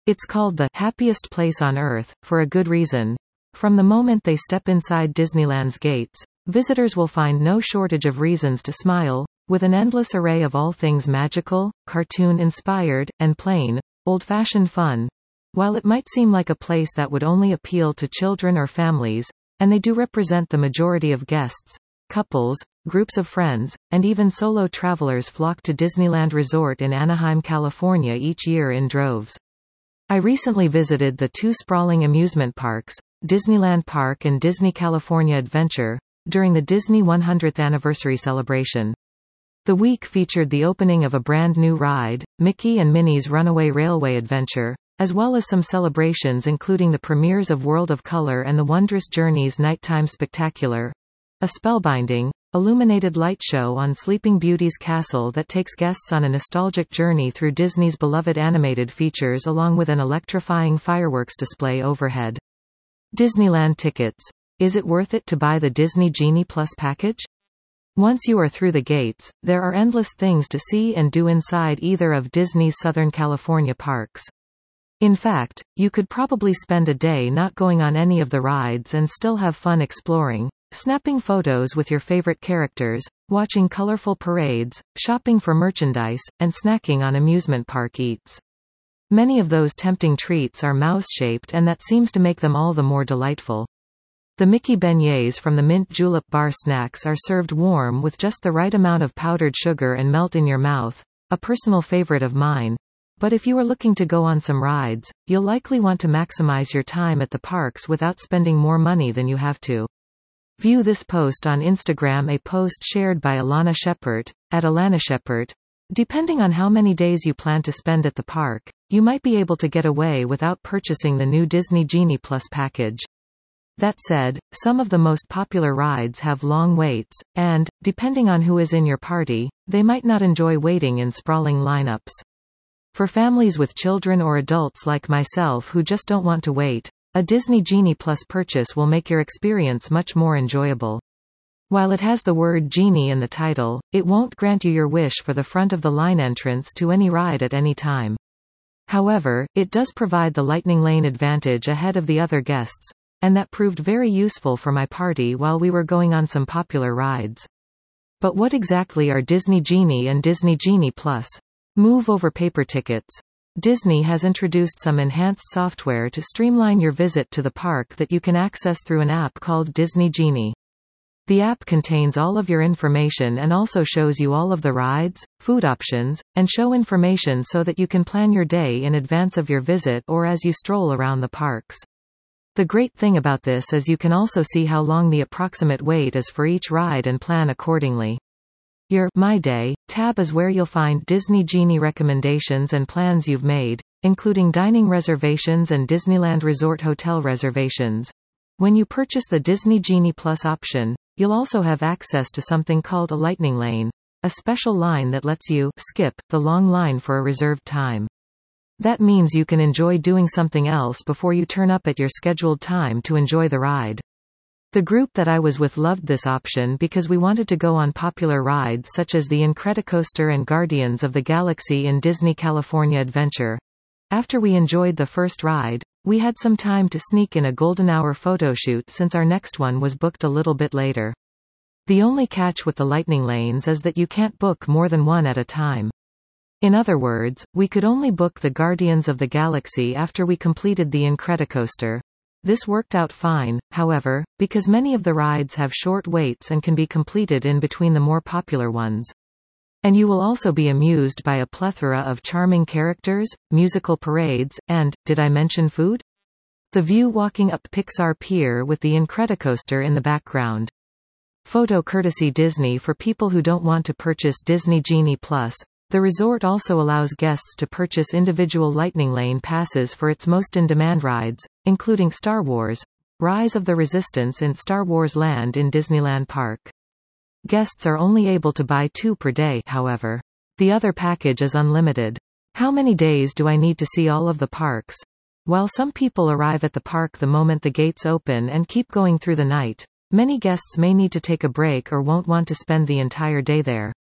It's called the happiest place on earth, for a good reason. From the moment they step inside Disneyland's gates, visitors will find no shortage of reasons to smile, with an endless array of all things magical, cartoon-inspired, and plain, old-fashioned fun. While it might seem like a place that would only appeal to children or families, and they do represent the majority of guests, couples, groups of friends, and even solo travelers flock to Disneyland Resort in Anaheim, California each year in droves. I recently visited the two sprawling amusement parks, Disneyland Park and Disney California Adventure, during the Disney 100th anniversary celebration. The week featured the opening of a brand new ride, Mickey and Minnie's Runaway Railway Adventure, as well as some celebrations including the premieres of World of Color and the Wondrous Journeys Nighttime Spectacular, a spellbinding, illuminated light show on Sleeping Beauty's castle that takes guests on a nostalgic journey through Disney's beloved animated features along with an electrifying fireworks display overhead. Disneyland tickets. Is it worth it to buy the Disney Genie Plus package? Once you are through the gates, there are endless things to see and do inside either of Disney's Southern California parks. In fact, you could probably spend a day not going on any of the rides and still have fun exploring, snapping photos with your favorite characters, watching colorful parades, shopping for merchandise, and snacking on amusement park eats. Many of those tempting treats are mouse-shaped, and that seems to make them all the more delightful. The Mickey beignets from the Mint Julep Bar snacks are served warm with just the right amount of powdered sugar and melt in your mouth, a personal favorite of mine. But if you are looking to go on some rides, you'll likely want to maximize your time at the parks without spending more money than you have to. View this post on Instagram, a post shared by Alana Shepard, at Alana Shepard. Depending on how many days you plan to spend at the park, you might be able to get away without purchasing the new Disney Genie Plus package. That said, some of the most popular rides have long waits, and, depending on who is in your party, they might not enjoy waiting in sprawling lineups. For families with children or adults like myself who just don't want to wait, a Disney Genie Plus purchase will make your experience much more enjoyable. While it has the word Genie in the title, it won't grant you your wish for the front-of-the-line entrance to any ride at any time. However, it does provide the Lightning Lane advantage ahead of the other guests, and that proved very useful for my party while we were going on some popular rides. But what exactly are Disney Genie and Disney Genie Plus? Move over paper tickets. Disney has introduced some enhanced software to streamline your visit to the park that you can access through an app called Disney Genie. The app contains all of your information and also shows you all of the rides, food options, and show information so that you can plan your day in advance of your visit or as you stroll around the parks. The great thing about this is you can also see how long the approximate wait is for each ride and plan accordingly. Your My Day tab is where you'll find Disney Genie recommendations and plans you've made, including dining reservations and Disneyland Resort hotel reservations. When you purchase the Disney Genie Plus option, you'll also have access to something called a Lightning Lane, a special line that lets you skip the long line for a reserved time. That means you can enjoy doing something else before you turn up at your scheduled time to enjoy the ride. The group that I was with loved this option because we wanted to go on popular rides such as the Incredicoaster and Guardians of the Galaxy in Disney California Adventure. After we enjoyed the first ride, we had some time to sneak in a golden hour photo shoot since our next one was booked a little bit later. The only catch with the Lightning Lanes is that you can't book more than one at a time. In other words, we could only book the Guardians of the Galaxy after we completed the Incredicoaster. This worked out fine, however, because many of the rides have short waits and can be completed in between the more popular ones. And you will also be amused by a plethora of charming characters, musical parades, and, did I mention food? The view walking up Pixar Pier with the Incredicoaster in the background. Photo courtesy Disney for people who don't want to purchase Disney Genie Plus. The resort also allows guests to purchase individual Lightning Lane passes for its most in-demand rides, including Star Wars: Rise of the Resistance in Star Wars Land in Disneyland Park. Guests are only able to buy 2 per day, however. The other package is unlimited. How many days do I need to see all of the parks? While some people arrive at the park the moment the gates open and keep going through the night, many guests may need to take a break or won't want to spend the entire day there.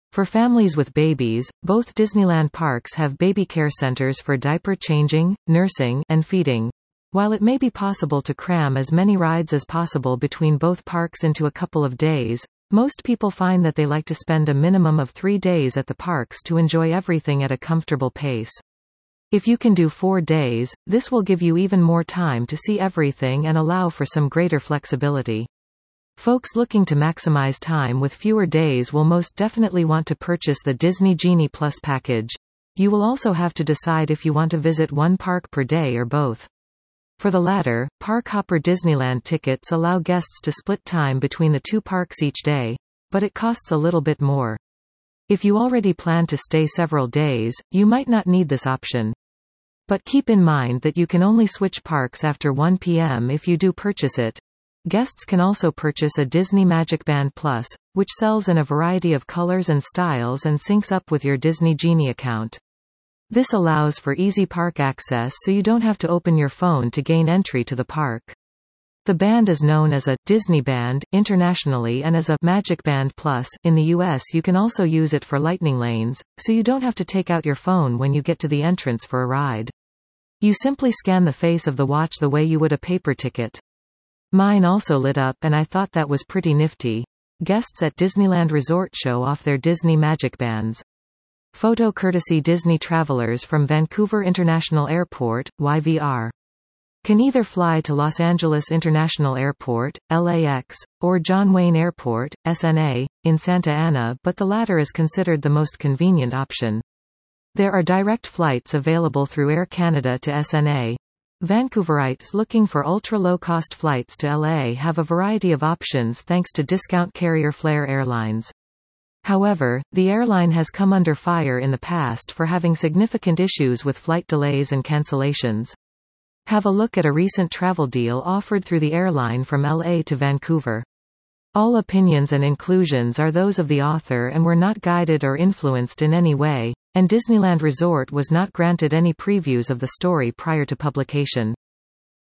For families with babies, both Disneyland parks have baby care centers for diaper changing, nursing, and feeding. While it may be possible to cram as many rides as possible between both parks into a couple of days, most people find that they like to spend a minimum of 3 days at the parks to enjoy everything at a comfortable pace. If you can do 4 days, this will give you even more time to see everything and allow for some greater flexibility. Folks looking to maximize time with fewer days will most definitely want to purchase the Disney Genie Plus package. You will also have to decide if you want to visit one park per day or both. For the latter, Park Hopper Disneyland tickets allow guests to split time between the 2 parks each day, but it costs a little bit more. If you already plan to stay several days, you might not need this option. But keep in mind that you can only switch parks after 1 p.m. if you do purchase it. Guests can also purchase a Disney Magic Band Plus, which sells in a variety of colors and styles and syncs up with your Disney Genie account. This allows for easy park access so you don't have to open your phone to gain entry to the park. The band is known as a Disney Band internationally and as a Magic Band Plus in the US. You can also use it for lightning lanes, so you don't have to take out your phone when you get to the entrance for a ride. You simply scan the face of the watch the way you would a paper ticket. Mine also lit up and I thought that was pretty nifty. Guests at Disneyland Resort show off their Disney Magic Bands. Photo courtesy Disney travelers from Vancouver International Airport, YVR. Can either fly to Los Angeles International Airport, LAX, or John Wayne Airport, SNA, in Santa Ana, but the latter is considered the most convenient option. There are direct flights available through Air Canada to SNA. Vancouverites looking for ultra-low-cost flights to LA have a variety of options thanks to discount carrier Flair Airlines. However, the airline has come under fire in the past for having significant issues with flight delays and cancellations. Have a look at a recent travel deal offered through the airline from LA to Vancouver. All opinions and inclusions are those of the author and were not guided or influenced in any way, and Disneyland Resort was not granted any previews of the story prior to publication.